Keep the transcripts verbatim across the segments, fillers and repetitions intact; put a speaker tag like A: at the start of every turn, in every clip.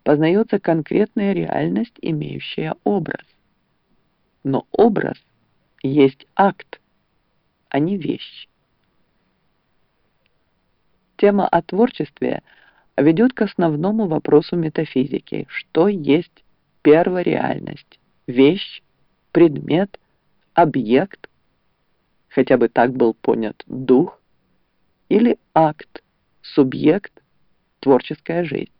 A: познается конкретная реальность, имеющая образ. Но образ есть акт, а не вещь. Тема о творчестве ведет к основному вопросу метафизики: что есть первореальность, вещь, предмет, объект, хотя бы так был понят дух, или акт, субъект, творческая жизнь.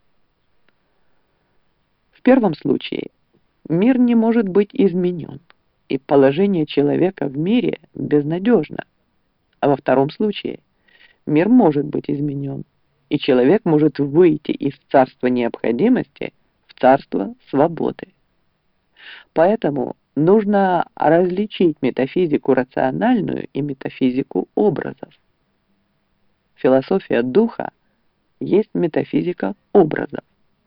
A: В первом случае мир не может быть изменен, и положение человека в мире безнадежно, а во втором случае мир может быть изменен, и человек может выйти из царства необходимости в царство свободы. Поэтому нужно различить метафизику рациональную и метафизику образов. Философия духа есть метафизика образов.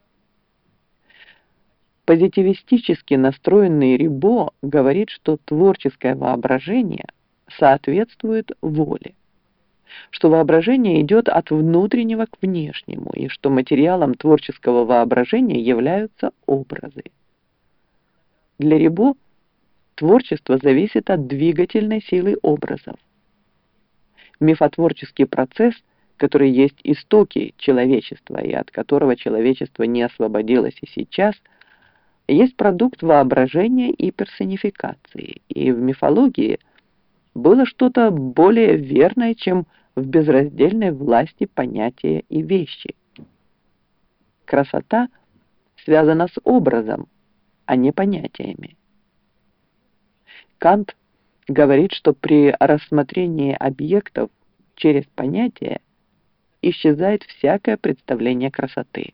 A: Позитивистически настроенный Рибо говорит, что творческое воображение соответствует воле, что воображение идет от внутреннего к внешнему, и что материалом творческого воображения являются образы. Для Рибо творчество зависит от двигательной силы образов. Мифотворческий процесс, который есть истоки человечества и от которого человечество не освободилось и сейчас, есть продукт воображения и персонификации, и в мифологии было что-то более верное, чем в безраздельной власти понятия и вещи. Красота связана с образом, а не понятиями. Кант говорит, что при рассмотрении объектов через понятия исчезает всякое представление красоты.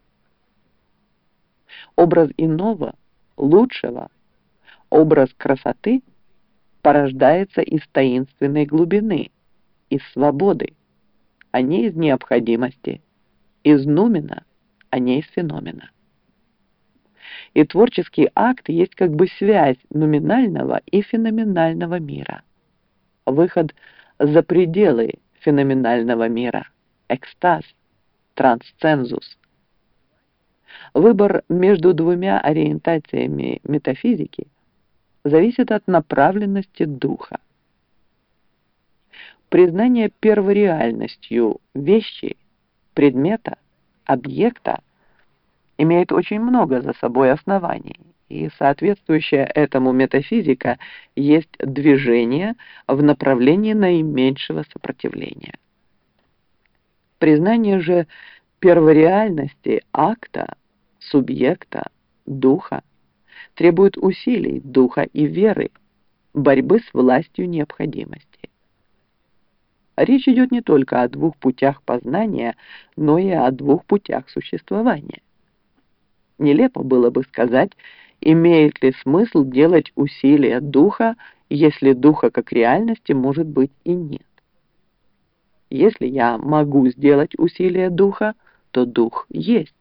A: Образ иного, лучшего, образ красоты порождается из таинственной глубины, из свободы, а не из необходимости, из нумена, а не из феномена. И творческий акт есть как бы связь нуминального и феноменального мира, выход за пределы феноменального мира, экстаз, трансцензус. Выбор между двумя ориентациями метафизики зависит от направленности духа. Признание первореальностью вещи, предмета, объекта имеет очень много за собой оснований, и соответствующая этому метафизика есть движение в направлении наименьшего сопротивления. Признание же первореальности акта, субъекта, духа требует усилий духа и веры, борьбы с властью необходимости. Речь идет не только о двух путях познания, но и о двух путях существования. Нелепо было бы сказать, имеет ли смысл делать усилия духа, если духа как реальности может быть и нет. Если я могу сделать усилия духа, то дух есть.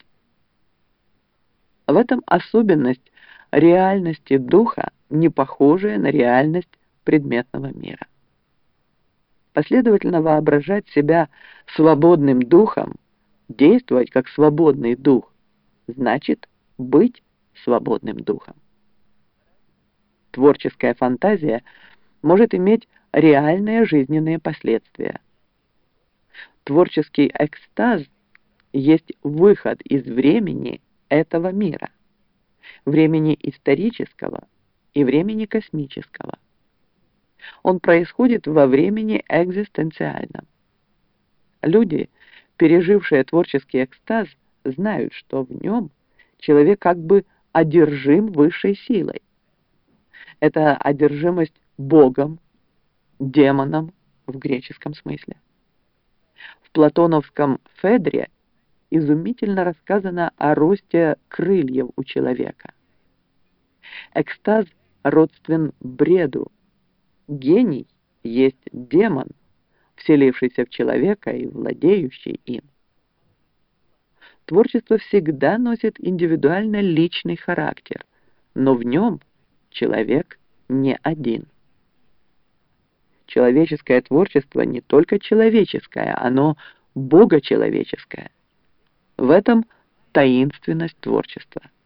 A: В этом особенность реальности духа, не похожая на реальность предметного мира. Последовательно воображать себя свободным духом, действовать как свободный дух, значит быть свободным духом. Творческая фантазия может иметь реальные жизненные последствия. Творческий экстаз есть выход из времени этого мира, времени исторического и времени космического. Он происходит во времени экзистенциальном. Люди, пережившие творческий экстаз, знают, что в нем человек как бы одержим высшей силой. Это одержимость Богом, демоном в греческом смысле. В платоновском Федре изумительно рассказано о росте крыльев у человека. Экстаз родствен бреду. Гений есть демон, вселившийся в человека и владеющий им. Творчество всегда носит индивидуально личный характер, но в нем человек не один. Человеческое творчество не только человеческое, оно богочеловеческое. В этом таинственность творчества.